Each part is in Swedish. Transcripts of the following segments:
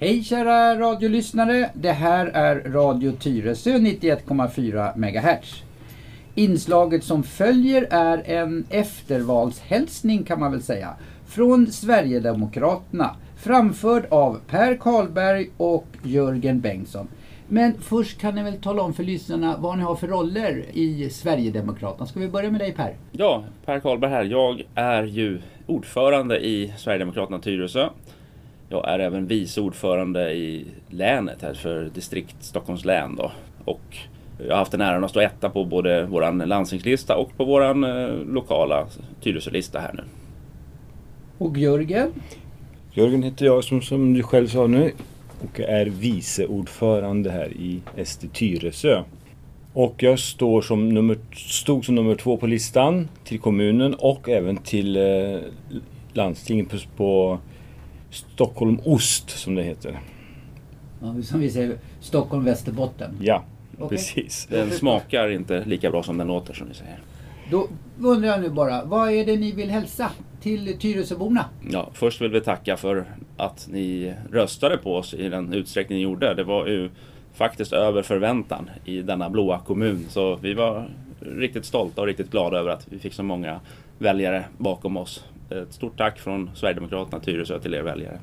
Hej kära radiolyssnare, det här är Radio Tyresö 91,4 MHz. Inslaget som följer är en eftervalshälsning kan man väl säga, från Sverigedemokraterna, framförd av Per Karlberg och Jörgen Bengtsson. Men först kan ni väl tala om för lyssnarna vad ni har för roller i Sverigedemokraterna. Ska vi börja med dig Per? Ja, Per Karlberg här. Jag är ju ordförande i Sverigedemokraterna Tyresö. Jag är även vice ordförande i länet här för distrikt Stockholms län då. Och jag har haft den äran att stå etta på både våran landstingslista och på våran lokala Tyresölista här nu. Och Jörgen? Jörgen heter jag som du själv sa nu och är vice ordförande här i SD Tyresö. Och jag stod som nummer 2 på listan till kommunen och även till landstinget på Stockholm Ost som det heter. Ja, som vi säger, Stockholm Västerbotten. Ja, okay. Precis. Den smakar inte lika bra som den låter som vi säger. Då undrar jag nu bara, vad är det ni vill hälsa till Tyresöborna? Ja, först vill vi tacka för att ni röstade på oss i den utsträckning ni gjorde. Det var ju faktiskt över förväntan i denna blåa kommun. Så vi var riktigt stolta och riktigt glada över att vi fick så många väljare bakom oss. Ett stort tack från Sverigedemokraterna Tyresö till er väljare.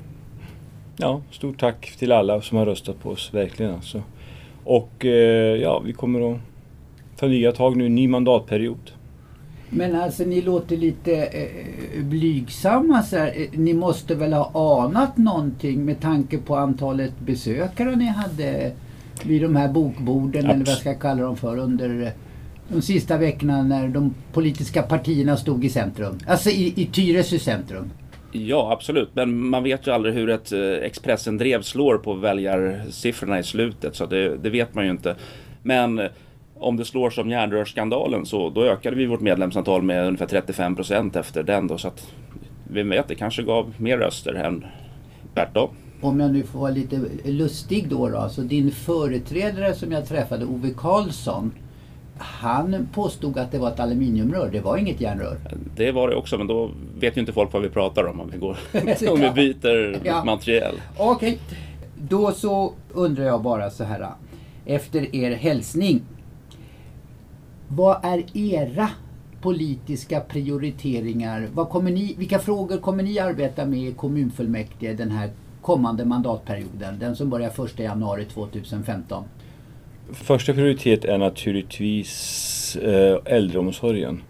Ja, stort tack till alla som har röstat på oss, verkligen alltså. Och ja, vi kommer att ta nya tag nu, ny mandatperiod. Men alltså ni låter lite blygsamma så här. Ni måste väl ha anat någonting med tanke på antalet besökare ni hade vid de här bokborden eller vad jag ska kalla dem för under de sista veckorna när de politiska partierna stod i centrum. Alltså i Tyresö centrum. Ja, absolut. Men man vet ju aldrig hur ett Expressen-drev slår på väljarsiffrorna i slutet. Så det vet man ju inte. Men om det slår som järnrörsskandalen så då ökade vi vårt medlemsantal med ungefär 35% efter den. Då, så att vi vet det kanske gav mer röster än tvärtom. Om jag nu får vara lite lustig då. Så din företrädare som jag träffade, Ove Karlsson, han påstod att det var ett aluminiumrör. Det var inget järnrör. Det var det också, men då vet ju inte folk vad vi pratar om vi går om vi byter material. Okej. Då så undrar jag bara så här. Efter er hälsning. Vad är era politiska prioriteringar? Vilka frågor kommer ni arbeta med i kommunfullmäktige den här kommande mandatperioden? Den som börjar 1 januari 2015. Första prioritet är naturligtvis äldreomsorgen.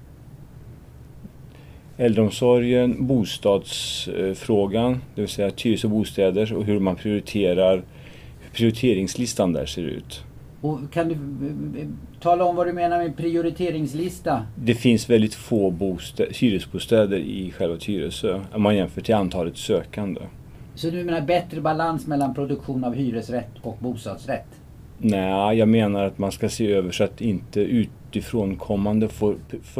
Äldreomsorgen, bostadsfrågan, det vill säga Tyresö bostäder och hur man prioriterar, hur prioriteringslistan där ser ut. Och kan du tala om vad du menar med prioriteringslista? Det finns väldigt få hyresbostäder i själva Tyresö om man jämför till antalet sökande. Så du menar bättre balans mellan produktion av hyresrätt och bostadsrätt? Nej, jag menar att man ska se över så att inte utifrån kommande får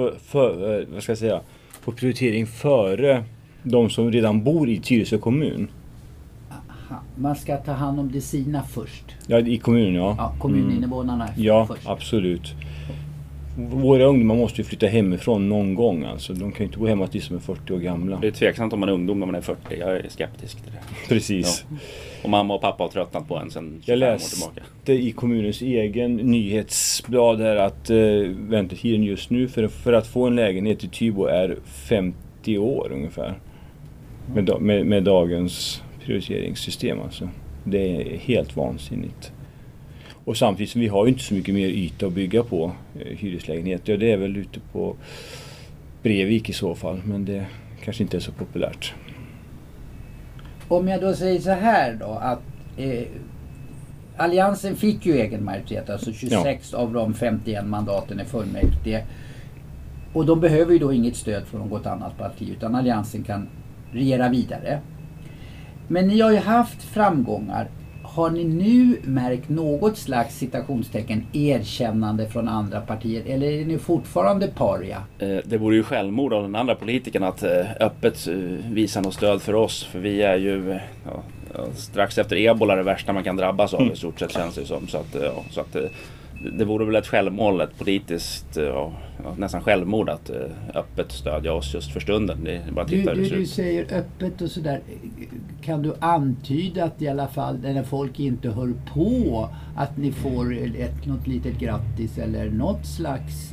prioritering före de som redan bor i Tyresö kommun. Aha, man ska ta hand om det sina först. Ja, i kommunen, ja. Ja, kommuninvånarna först. Ja, absolut. Våra ungdomar måste ju flytta hemifrån någon gång. Alltså. De kan ju inte bo hemma tills de är 40 år gamla. Det är tveksamt om man är ungdom när man är 40. Jag är skeptisk till det. Precis. Ja. Och mamma och pappa har tröttnat på en sedan 25 år tillbaka. Jag läste i kommunens egen nyhetsblad här att väntetiden just nu för att få en lägenhet i Tybo är 50 år ungefär. Med dagens prioriteringssystem alltså. Det är helt vansinnigt. Och samtidigt som vi har ju inte så mycket mer yta att bygga på hyreslägenheter. Det är väl ute på Brevik i så fall, men det kanske inte är så populärt. Om jag då säger så här då att Alliansen fick ju egen majoritet, alltså 26 av de 51 mandaten i fullmäktige. Och de behöver ju då inget stöd från något annat parti utan Alliansen kan regera vidare. Men ni har ju haft framgångar. Har ni nu märkt något slags citationstecken erkännande från andra partier eller är ni fortfarande paria? Det vore ju självmord av den andra politikern att öppet visa något stöd för oss. För vi är ju strax efter ebola det värsta man kan drabbas av i stort sett känns det som. Så att det vore väl ett självmål, ett politiskt nästan självmord att öppet stödja oss just för stunden. Det är bara du säger öppet och sådär. kan du antyda att i alla fall när folk inte hör på att ni får något litet grattis eller något slags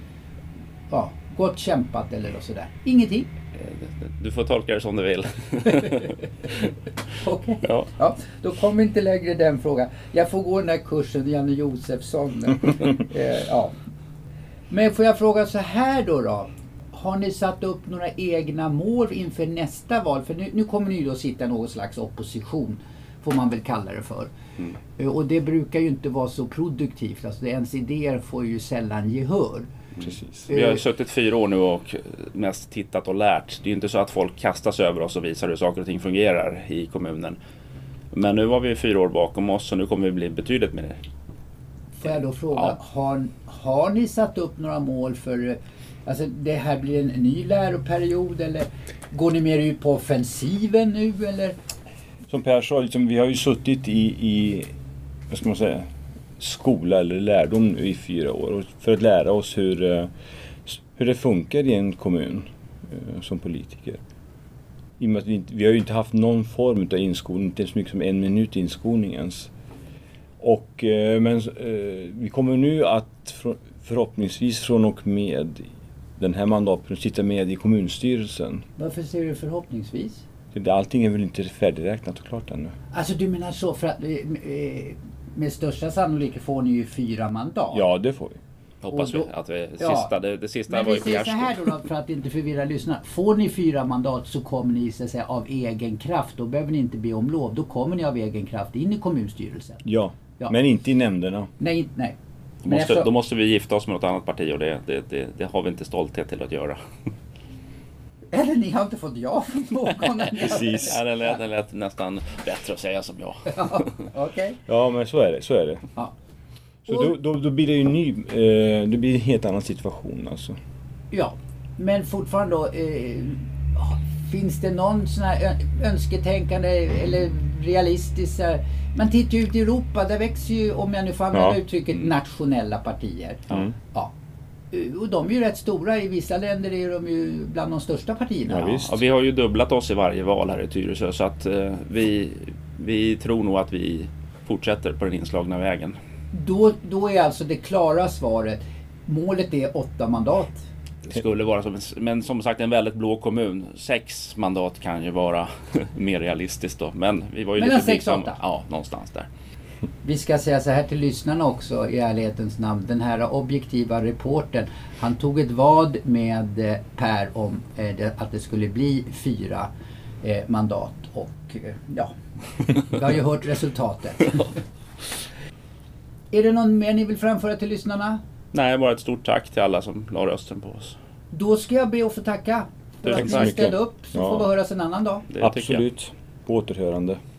gott kämpat eller något sådär? Ingenting? Du får tolka det som du vill. Okej. Ja. Ja, då kommer inte längre den frågan. Jag får gå den där kursen, Janne Josefsson. Ja. Men får jag fråga så här då? Har ni satt upp några egna mål inför nästa val? För nu kommer ni då sitta i någon slags opposition, får man väl kalla det för. Och det brukar ju inte vara så produktivt. Alltså ens idéer får ju sällan gehör. Precis. Vi har ju suttit 4 år nu och mest tittat och lärt. Det är ju inte så att folk kastas över oss och visar hur saker och ting fungerar i kommunen. Men nu har vi 4 år bakom oss och nu kommer vi bli betydligt mer. Får jag då fråga, har ni satt upp några mål för, alltså det här blir en ny läroperiod eller går ni mer ut på offensiven nu eller? Som Per sa, liksom, vi har ju suttit i vad ska man säga, skola eller lärdom nu i 4 år för att lära oss hur det funkar i en kommun som politiker. I och med att vi har ju inte haft någon form av inskolning, inte så mycket som 1 minut inskolning ens. Men vi kommer nu att förhoppningsvis från och med den här mandatperioden sitta med i kommunstyrelsen. Varför säger du förhoppningsvis? Allting är väl inte färdigräknat och klart ännu. Alltså du menar så för att med största sannolikhet får ni ju 4 mandat. Ja, det får vi. Hoppas då, vi att det sista men var vi ju säger så här då för att inte förvirra lyssnarna. Får ni 4 mandat så kommer ni så att säga av egen kraft. Då behöver ni inte be om lov. Då kommer ni av egen kraft in i kommunstyrelsen. Ja. Men inte i nämnderna. Nej. Då måste vi gifta oss med något annat parti och det har vi inte stolthet till att göra. Eller ni har inte fått ja från någon. Precis. Ja, det lät nästan bättre att säga som jag. Ja, okej. Ja, men så är det. Ja. Så då blir det ju det blir en helt annan situation alltså. Ja, men fortfarande då, finns det någon sån här önsketänkande eller realistiskt? Man tittar ju ut i Europa, där växer ju, om jag nu får använda uttrycket, nationella partier. Ja. Och de är ju rätt stora, i vissa länder är de ju bland de största partierna. Ja, visst. Ja, vi har ju dubblat oss i varje val här i Tyresö så att vi tror nog att vi fortsätter på den inslagna vägen. Då är alltså det klara svaret, målet är 8 mandat. Det skulle vara men som sagt en väldigt blå kommun. 6 mandat kan ju vara mer realistiskt då. Men vi var ju mellan lite 6 och 8? Ja, någonstans där. Vi ska säga så här till lyssnarna också i ärlighetens namn. Den här objektiva reporten, han tog ett vad med Per om att det skulle bli 4 mandat. Och ja, vi har ju hört resultatet. Är det någon mer ni vill framföra till lyssnarna? Nej, bara ett stort tack till alla som la rösten på oss. Då ska jag be att få tacka för att ni ställde upp. Så får vi höras en annan dag. Absolut. På återhörande.